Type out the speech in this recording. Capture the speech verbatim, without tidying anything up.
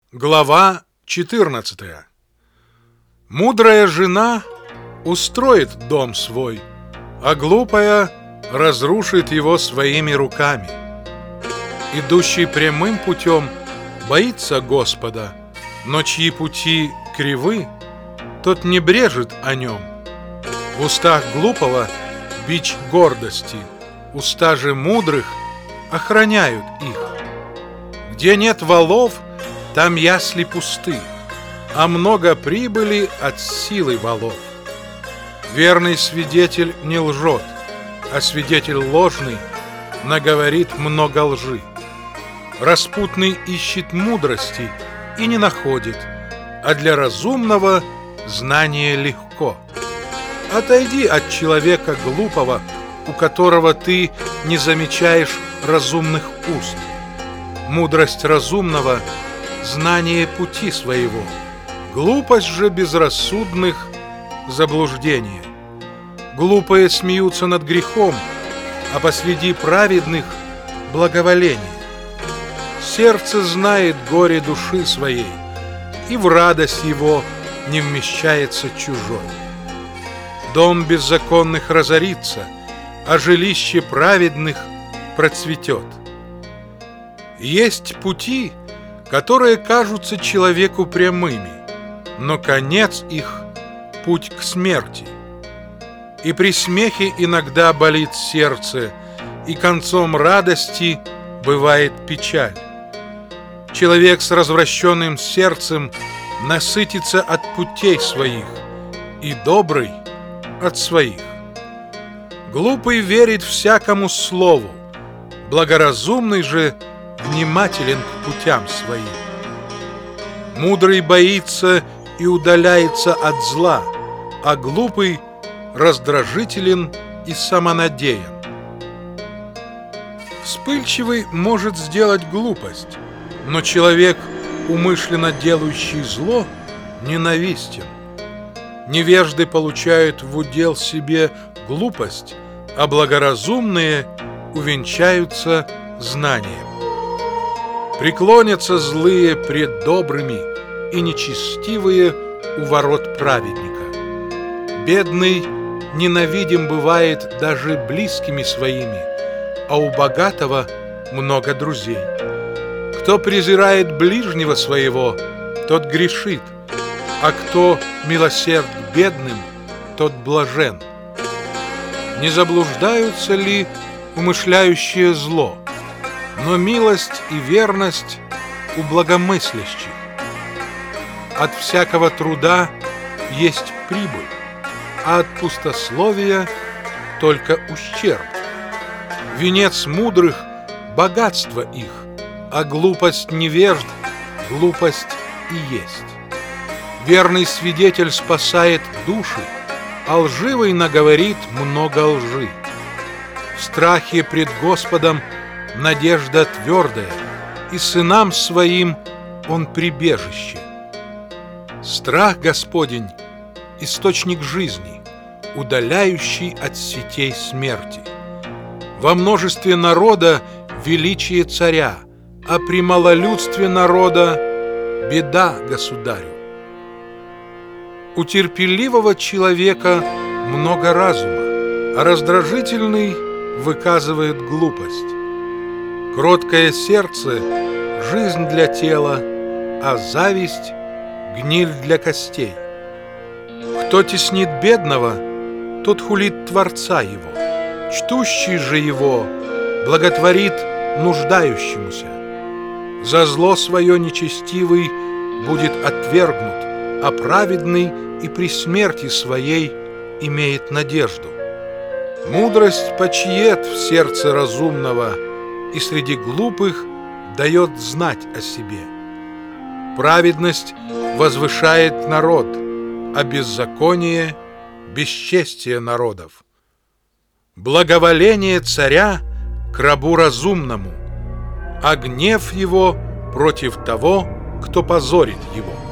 Глава четырнадцатая. Мудрая жена устроит дом свой, а глупая разрушит его своими руками. Идущий прямым путем боится Господа, но чьи пути кривы, тот не брежет о нем. В устах глупого бич гордости, уста же мудрых охраняют их. Где нет валов, там ясли пусты, а много прибыли от силы валов. Верный свидетель не лжет, а свидетель ложный наговорит много лжи. Распутный ищет мудрости и не находит, а для разумного знание легко. Отойди от человека глупого, у которого ты не замечаешь разумных уст. Мудрость разумного — знание пути своего, глупость же безрассудных — заблуждение. Глупые смеются над грехом, а посреди праведных — благоволение. Сердце знает горе души своей, и в радость его не вмещается чужой. Дом беззаконных разорится, а жилище праведных процветет. Есть пути, которые кажутся человеку прямыми, но конец их — путь к смерти. И при смехе иногда болит сердце, и концом радости бывает печаль. Человек с развращенным сердцем насытится от путей своих, и добрый — от своих. Глупый верит всякому слову, благоразумный же внимателен к путям своим. Мудрый боится и удаляется от зла, а глупый раздражителен и самонадеян. Вспыльчивый может сделать глупость, но человек, умышленно делающий зло, ненавистен. Невежды получают в удел себе глупость, а благоразумные увенчаются знанием. Преклонятся злые пред добрыми и нечестивые у ворот праведника. Бедный ненавидим бывает даже близкими своими, а у богатого много друзей. Кто презирает ближнего своего, тот грешит, а кто милосерд к бедным, тот блажен. Не заблуждаются ли умышляющие зло? Но милость и верность у благомыслящих. От всякого труда есть прибыль, а от пустословия только ущерб. Венец мудрых — богатство их, а глупость невежд — глупость и есть. Верный свидетель спасает души, а лживый наговорит много лжи. В страхе пред Господом надежда твердая, и сынам своим он прибежище. Страх Господень — источник жизни, удаляющий от сетей смерти. Во множестве народа величие царя, а при малолюдстве народа беда государю. У терпеливого человека много разума, а раздражительный выказывает глупость. Кроткое сердце — жизнь для тела, а зависть — гниль для костей. Кто теснит бедного, тот хулит Творца его, чтущий же его благотворит нуждающемуся. За зло свое нечестивый будет отвергнут, а праведный и при смерти своей имеет надежду. Мудрость почиет в сердце разумного, и среди глупых дает знать о себе. Праведность возвышает народ, а беззаконие — бесчестие народов. Благоволение царя к рабу разумному, а гнев его против того, кто позорит его.